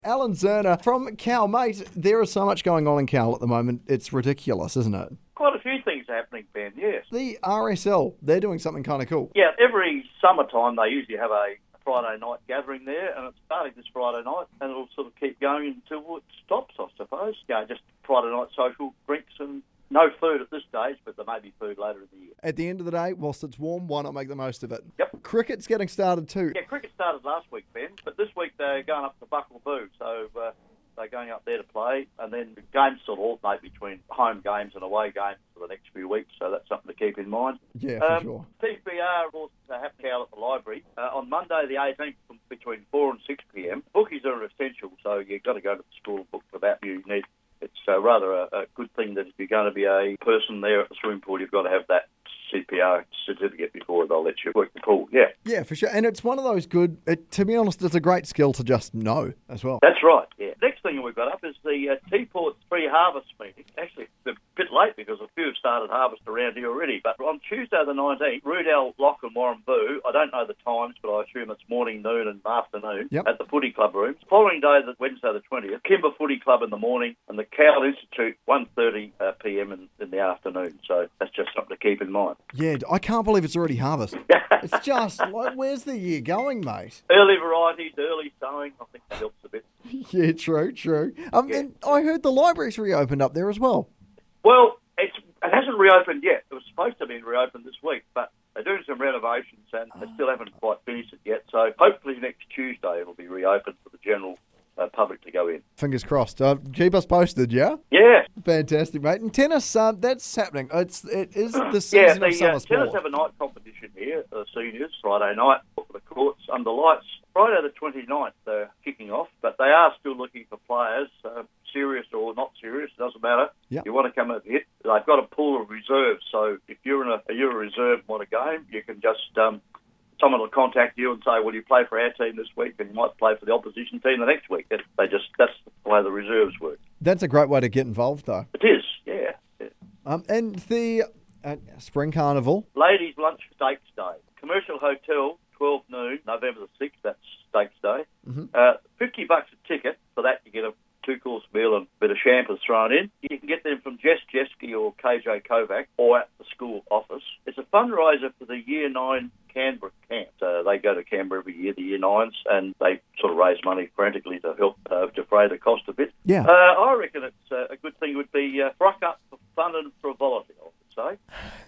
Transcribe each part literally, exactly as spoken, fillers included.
Alan Zerner from Cal. Mate, there is so much going on in Cal at the moment. It's ridiculous, isn't it? Quite a few things happening, Ben, yes. The R S L, they're doing something kind of cool. Yeah, every summertime they usually have a Friday night gathering there, and it's starting this Friday night, and it'll sort of keep going until it stops, I suppose. You know, just Friday night social drinks and no food at this stage, but there may be food later in the year. At the end of the day, whilst it's warm, why not make the most of it? Yep. Cricket's getting started too. Yeah, cricket started last week, Ben, but this week they're going up to Buckleboo, so uh, they're going up there to play, and then the games sort of alternate between home games and away games for the next few weeks, so that's something to keep in mind. Yeah, for um, sure. T P R also happening out at the library uh, on Monday the eighteenth from between four and six p.m. Bookies are essential, so you've got to go to the school and book for that. You need It's uh, rather a, a good thing that if you're going to be a person there at the swimming pool, you've got to have that C P R certificate before they'll let you work the pool. Yeah. Yeah, for sure. And it's one of those good, it, to be honest, it's a great skill to just know as well. That's right, yeah. Next thing we've got up is the uh, Teaport pre-harvest meeting. Actually, it's a bit late because a few have started harvest around here already. But on Tuesday the nineteenth, Rudell, Lock and Warrnambool, I don't know the times, but I assume it's morning, noon and afternoon Yep. at the Footy Club rooms. Following day, the Wednesday the twentieth, Kimber Footy Club in the morning and the Cowell Institute, one thirty uh, p.m. In, in the afternoon. So that's just something to keep in mind. Yeah, I can't believe it's already harvest. It's just, like, where's the year going, mate? Early varieties, early sowing, I think that helps a bit. Yeah, true, true. Um, Yeah. And I heard the library's reopened up there as well. Well, it's, it hasn't reopened yet. It was supposed to be reopened this week, but they're doing some renovations and they still haven't quite finished it yet. So hopefully next Tuesday it'll be reopened for the general uh, public to go in. Fingers crossed. Uh, keep us posted, yeah? Yeah. Fantastic, mate. And tennis, uh, that's happening. It's, it is the Yeah, season the of summer uh, sport. tennis have a night competition here, the seniors, Friday night, for the courts under lights. Friday the twenty-ninth, they're kicking off, but they are still looking for players, uh, serious or not serious, doesn't matter. Yep. You want to come and hit. They've got a pool of reserves, so if you're in a you're a reserve and want a game, you can just um, someone will contact you and say, "Will you play for our team this week?" And you might play for the opposition team the next week. It, they just that's the way the reserves work. That's a great way to get involved, though. It is, yeah. yeah. Um, and the uh, Spring Carnival. Ladies' lunch stakes day, commercial hotel, twelve noon, November the sixth. That's stakes day. Mm-hmm. Uh, Fifty bucks a ticket. For that, you get a two-course meal and a bit of champers thrown in. You can get them from Jess Jeske or K J Kovac or at the school office. It's a fundraiser for the Year nine Canberra camp. Uh, they go to Canberra every year, the Year nines, and they sort of raise money frantically to help uh, defray the cost a bit. Yeah. Uh, I reckon it's uh, a good thing would be uh, frock up for fun and frivolity, I would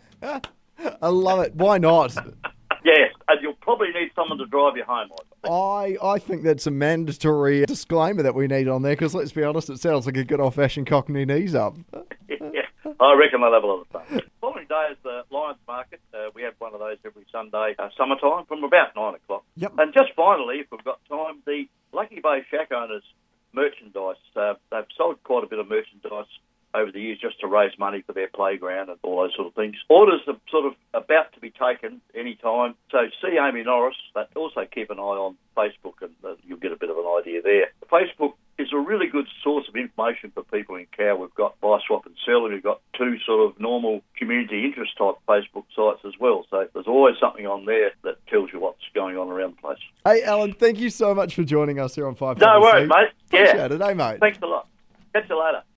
say. I love it. Why not? Yes, and you'll probably need someone to drive you home, I think. I, I think that's a mandatory disclaimer that we need on there because, let's be honest, it sounds like a good old-fashioned cockney knees up. Yeah, I reckon they'll have a lot of fun. Following day is the Lions Market. Uh, we have one of those every Sunday, uh, summertime, from about nine o'clock. Yep. And just finally, if we've got time, the Lucky Bay Shack owners' merchandise. Uh, they've sold quite a bit of merchandise over the years just to raise money for their playground and all those sort of things. Orders are sort of about to be taken any time. So see Amy Norris, but also keep an eye on Facebook and uh, you'll get a bit of an idea there. Facebook is a really good source of information for people in Cow. We've got Buy, Swap and Sell, and we've got two sort of normal community interest type Facebook sites as well. So there's always something on there that tells you what's going on around the place. Hey, Alan, thank you so much for joining us here on Five. No worries, mate. Appreciate Yeah. it, eh, mate? Thanks a lot. Catch you later.